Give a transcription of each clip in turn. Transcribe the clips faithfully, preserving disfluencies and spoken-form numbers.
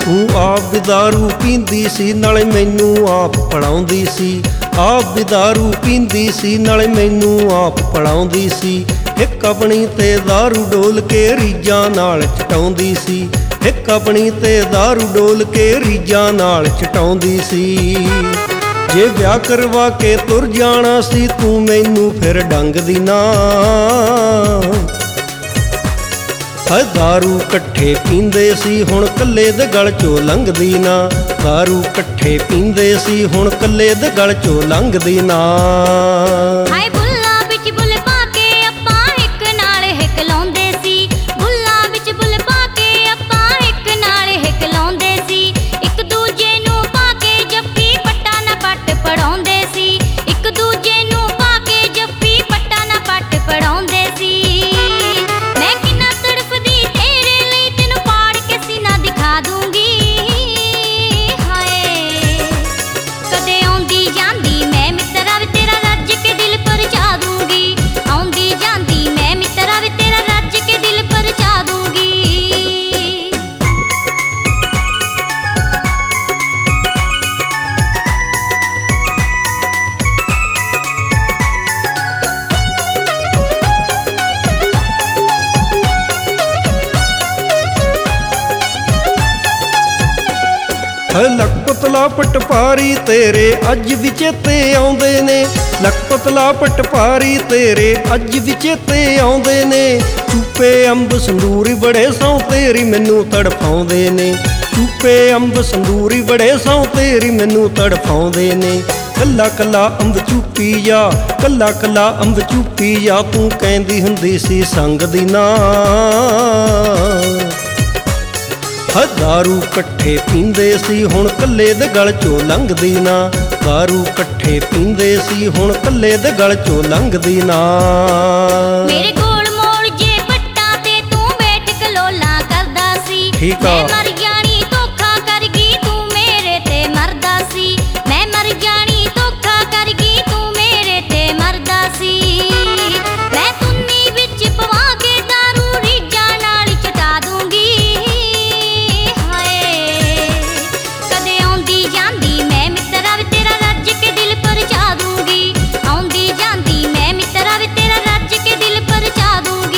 ਤੂੰ ਆਪ ਵੀ ਦਾਰੂ ਪੀਂਦੀ ਸੀ ਨਾਲੇ ਮੈਨੂੰ ਆਪ ਪੜਾਉਂਦੀ ਸੀ। ਆਪ ਵੀ ਦਾਰੂ ਪੀਂਦੀ ਸੀ ਨਾਲੇ ਮੈਨੂੰ ਆਪ ਪੜਾਉਂਦੀ ਸੀ। ਇੱਕ ਆਪਣੀ ਤੇ ਦਾਰੂ ਡੋਲ ਕੇ ਰੀਝਾਂ ਨਾਲ ਚਟਾਉਂਦੀ ਸੀ। ਇੱਕ ਆਪਣੀ ਤੇ ਦਾਰੂ ਡੋਲ ਕੇ ਰੀਝਾਂ ਨਾਲ ਚਟਾਉਂਦੀ ਸੀ। ਜੇ ਵਿਆਹ ਕਰਵਾ ਕੇ ਤੁਰ ਜਾਣਾ ਸੀ ਤੂੰ ਮੈਨੂੰ ਫਿਰ ਡੰਗਦੀ ਨਾ। ਹਾਏ ਦਾਰੂ ਇਕੱਠੇ ਪੀਂਦੇ ਸੀ ਹੁਣ ਕੱਲੇ ਦੇ ਗਲ ਚੋਂ ਲੰਘਦੀ ਨਾ। ਦਾਰੂ ਇਕੱਠੇ ਪੀਂਦੇ ਸੀ ਹੁਣ ਕੱਲੇ ਦੇ ਗਲ ਚੋਂ ਲੰਘਦੀ ਨਾ। ਹਾਏ ਬੁੱਲਾਂ ਵਿੱਚ ਬੁੱਲ ਪਾ ਕੇ ਆਪਾਂ ਇੱਕ ਨਾਲ ਹਿੱਕ ਲਾਉਂਦੇ ਸੀ। ਬੁੱਲਾਂ ਵਿੱਚ ਬੁੱਲ ਪਾ ਕੇ ਆਪਾਂ ਇੱਕ ਨਾਲ ਹਿੱਕ ਲਾਉਂਦੇ ਸੀ। ਇੱਕ ਦੂਜੇ ਨੂੰ ਪਾ ਕੇ ਜੱਫੀ ਪੱਟਾ ਨਾ ਪੱਟ ਪੜਾਉਂਦੇ ਸੀ। ਇੱਕ ਦੂਜੇ ਨੂੰ ਪਾ ਕੇ ਜੱਫੀ ਪੱਟਾ ਨਾ ਪੱਟ ਪੜਾਉਂਦੇ ਸੀ। ਮੈਂ ਕਿੰਨਾ ਤੜਫਦੀ ਤੇਰੇ ਲਈ ਤੈਨੂੰ ਪਾੜ ਕੇ ਸੀਨਾ ਦਿਖਾ ਦੂੰਗੀ। ਹਾਏ ਕਦੇ ਆਉਂਦੀ ਜਾਂਦੀ ਮੈਂ ਮਿੱਤਰਾ ਵੇ ਤੇਰਾ ਰੱਜ ਕੇ ਦਿਲ ਪਰਚਾ ਦੂੰਗੀ। ਆਉਂਦੀ ਜਾਂਦੀ ਮੈਂ ਮਿੱਤਰਾ ਵੇ ਤੇਰਾ ਰੱਜ ਕੇ ਦਿਲ ਪਰਚਾ ਦੂੰਗੀ। ਲੱਕ ਪਤਲਾ ਪਟਪਾਰੀ ਤੇਰੇ ਅੱਜ ਵੀ ਚੇਤੇ ਆਉਂਦੇ ਨੇ। ਲੱਕ ਪਤਲਾ ਪਟਪਾਰੀ ਤੇਰੇ ਅੱਜ ਵੀ ਚੇਤੇ ਆਉਂਦੇ ਨੇ। ਚੂਪੇ ਅੰਬ ਸੰਦੂਰੀ ਬੜੇ ਸੌ ਤੇਰੀ ਮੈਨੂੰ ਤੜਫਾਉਂਦੇ ਨੇ। ਚੂਪੇ ਅੰਬ ਸੰਦੂਰੀ ਬੜੇ ਸੌ ਤੇਰੀ ਮੈਨੂੰ ਤੜਫਾਉਂਦੇ ਨੇ। ਕੱਲਾ ਕੱਲਾ ਅੰਬ ਚੂਪੀ ਜਾ, ਕੱਲਾ ਕੱਲਾ ਅੰਬ ਚੂਪੀ ਜਾ, ਤੂੰ ਕਹਿੰਦੀ ਹੁੰਦੀ ਸੀ ਸੰਗ ਦੀ ਨਾ। ਹਾ ਦਾਰੂ ਇਕੱਠੇ ਪੀਂਦੇ ਸੀ ਹੁਣ ਕੱਲੇ ਦੇ ਗਲ ਚੋਂ ਲੰਘਦੀ ਨਾ। ਦਾਰੂ ਇਕੱਠੇ ਪੀਂਦੇ ਸੀ ਹੁਣ ਕੱਲੇ ਦੇ ਗਲ ਚੋਂ ਲੰਘਦੀ ਨਾ। ਮੇਰੇ ਗੋਲ ਮੋਲ ਜੇ ਪੱਟਾਂ ਤੇ ਤੂੰ ਬੈਠ ਕਲੋਲਾਂ ਕਰਦਾ ਸੀ। ਠੀਕ ਆ। ਮੈਂ ਮਰ ਜਾਣੀ ਧੋਖਾ ਕਰ ਗਈ ਤੂੰ ਮੇਰੇ ਤੇ ਮਰਦਾ ਸੀ। ਮੈਂ ਮਰ ਜਾਣੀ ਧੋਖਾ ਕਰ ਗਈ ਤੂੰ ਮੇਰੇ ਤੇ ਮਰਦਾ ਸੀ। ਮੈਂ ਤੁੰਨੀ ਵਿੱਚ ਪਵਾ ਕੇ ਦਾਰੂ ਰੀਝਾਂ ਨਾਲ ਚਟਾ ਦੂੰਗੀ। ਹਾਏ ਕਦੇ ਆਉਂਦੀ ਜਾਂਦੀ ਮੈਂ ਮਿੱਤਰਾ ਵੇ ਤੇਰਾ ਰੱਜ ਕੇ ਦਿਲ ਪਰਚਾ ਦੂੰਗੀ। ਆਉਂਦੀ ਜਾਂਦੀ ਮੈਂ ਮਿੱਤਰਾ ਵੇ ਤੇਰਾ ਰੱਜ ਕੇ ਦਿਲ ਪਰਚਾ ਦੂੰਗੀ।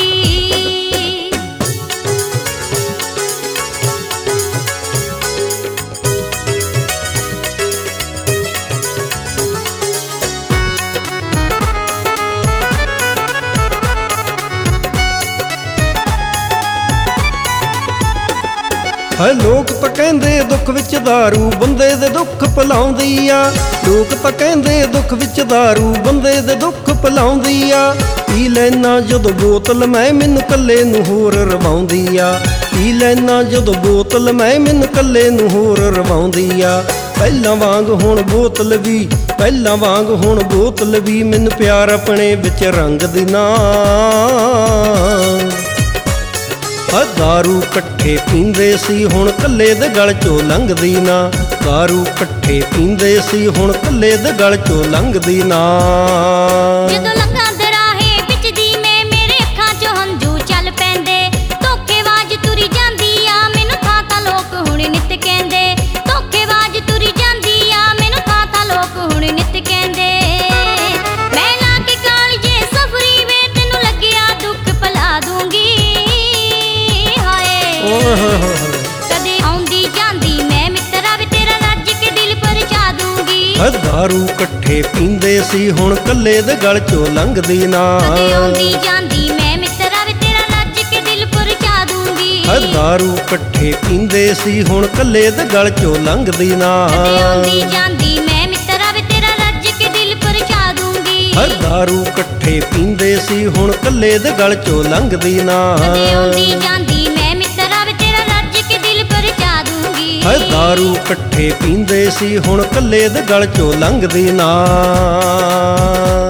ਹਾਏ ਲੋਕ ਤਾਂ ਕਹਿੰਦੇ ਦੁੱਖ ਵਿੱਚ ਦਾਰੂ ਬੰਦੇ ਦੇ ਦੁੱਖ ਭੁਲਾਉਂਦੀ ਆ। ਲੋਕ ਤਾਂ ਕਹਿੰਦੇ ਦੁੱਖ ਵਿੱਚ ਦਾਰੂ ਬੰਦੇ ਦੇ ਦੁੱਖ ਭੁਲਾਉਂਦੀ ਆ। ਪੀ ਲੈਣਾ ਜਦੋਂ ਬੋਤਲ ਮੈਂ ਮੈਨੂੰ ਕੱਲੇ ਨੂੰ ਹੋਰ ਰਵਾਉਂਦੀ ਆ। ਪੀ ਲੈਣਾ ਜਦੋਂ ਬੋਤਲ ਮੈਂ ਮੈਨੂੰ ਕੱਲੇ ਨੂੰ ਹੋਰ ਰਵਾਉਂਦੀ ਆ। ਪਹਿਲਾਂ ਵਾਂਗ ਹੁਣ ਬੋਤਲ ਵੀ, ਪਹਿਲਾਂ ਵਾਂਗ ਹੁਣ ਬੋਤਲ ਵੀ ਮੈਨੂੰ ਪਿਆਰ ਆਪਣੇ ਵਿੱਚ ਰੰਗਦੀ ਨਾ। ਹਾ ਦਾਰੂ ਇਕੱਠੇ ਪੀਂਦੇ ਸੀ ਹੁਣ ਕੱਲੇ ਦੇ ਗਲ ਚੋਂ ਲੰਘਦੀ ਨਾ। ਦਾਰੂ ਇਕੱਠੇ ਪੀਂਦੇ ਸੀ ਹੁਣ ਕੱਲੇ ਦੇ ਗਲ ਚੋਂ ਲੰਘਦੀ ਨਾ। ਜਦੋਂ ਲੰਘਾਂ ਦਰਾਹੇ ਵਿੱਚ ਦੀ ਮੈਂ ਮੇਰੇ ਅੱਖਾਂ 'ਚੋਂ ਹੰਝੂ ਚੱਲ ਪੈਂਦੇ। ਧੋਖੇਬਾਜ਼ ਤੁਰੀ ਜਾਂਦੀ ਆ ਮੈਨੂੰ ਥਾਂ ਥਾਂ ਲੋਕ ਹੁਣ ਨਿੱਤ ਕਹਿੰਦੇ। ਧੋਖੇਬਾਜ਼ ਤੁਰੀ ਜਾਂਦੀ ਆ ਮੈਨੂੰ ਥਾਂ ਥਾਂ ਲੋਕ ਹੁਣ ਨਿੱਤ ਕਹਿੰਦੇ। ਮੈਂ ਲਾ ਕੇ ਕਾਲਜੇ ਸਫਰੀ ਵੇ ਤੈਨੂੰ ਲੱਗਿਆ ਦੁੱਖ ਭੁਲਾ ਦੂੰਗੀ। ਕਦੇ ਆਉਂਦੀ ਜਾਂਦੀ ਮੈਂ ਮਿੱਤਰਾ ਵੇ ਤੇਰਾ ਰੱਜ ਕੇ ਦਿਲ ਪਰਚਾ ਦੂੰਗੀ। ਹਾ ਦਾਰੂ ਇਕੱਠੇ ਪੀਂਦੇ ਸੀ ਹੁਣ ਕੱਲੇ ਦੇ ਗਲ ਚੋਂ ਲੰਘਦੀ ਨਾ। ਕਦੇ ਆਉਂਦੀ ਜਾਂਦੀ ਮੈਂ ਮਿੱਤਰਾ ਵੇ ਤੇਰਾ ਰੱਜ ਕੇ ਦਿਲ ਪਰਚਾ ਦੂੰਗੀ। ਹਾ ਦਾਰੂ ਇਕੱਠੇ ਪੀਂਦੇ ਸੀ ਹੁਣ ਕੱਲੇ ਦੇ ਗਲ ਚੋਂ ਲੰਘਦੀ ਨਾ। ਕਦੇ ਆਉਂਦੀ ਜਾਂਦੀ ਮੈਂ ਮਿੱਤਰਾ ਵੇ ਤੇਰਾ ਰੱਜ ਕੇ ਦਿਲ ਪਰਚਾ ਦੂੰਗੀ। ਹਾ ਦਾਰੂ ਇਕੱਠੇ ਪੀਂਦੇ ਸੀ ਹੁਣ ਕੱਲੇ ਦੇ ਗਲ ਚੋਂ ਲੰਘਦੀ ਨਾ। ਕਦੇ ਆਉਂਦੀ ਜਾਂਦੀ ਮੈਂ ਮਿੱਤਰਾ ਵੇ ਤੇਰਾ ਰੱਜ ਕੇ ਦਿਲ ਪਰਚਾ ਦੂੰਗੀ। ਹਾ ਦਾਰੂ ਇਕੱਠੇ ਪੀਂਦੇ ਸੀ ਹੁਣ ਕੱਲੇ ਦੇ ਗਲ ਚੋਂ ਲੰਘਦੀ ਨਾ।